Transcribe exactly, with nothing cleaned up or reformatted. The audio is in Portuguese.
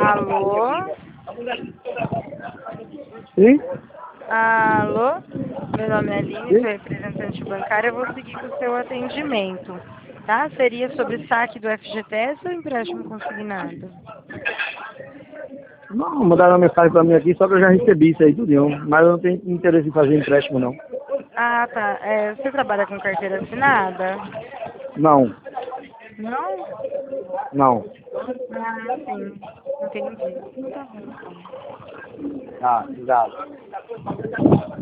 Alô? Sim? Alô? Meu nome é Aline, Sim? sou representante bancária. Eu vou seguir com o seu atendimento, tá? Seria sobre saque do F G T S ou empréstimo consignado? Não, mandaram uma mensagem pra mim aqui, só que eu já recebi isso aí tudo, mas eu não tenho interesse em fazer empréstimo não. Ah, tá. É, você trabalha com carteira assinada? Não, Não? não. Ah, sim. Entendi. Então tá bom, então. Ah, obrigado.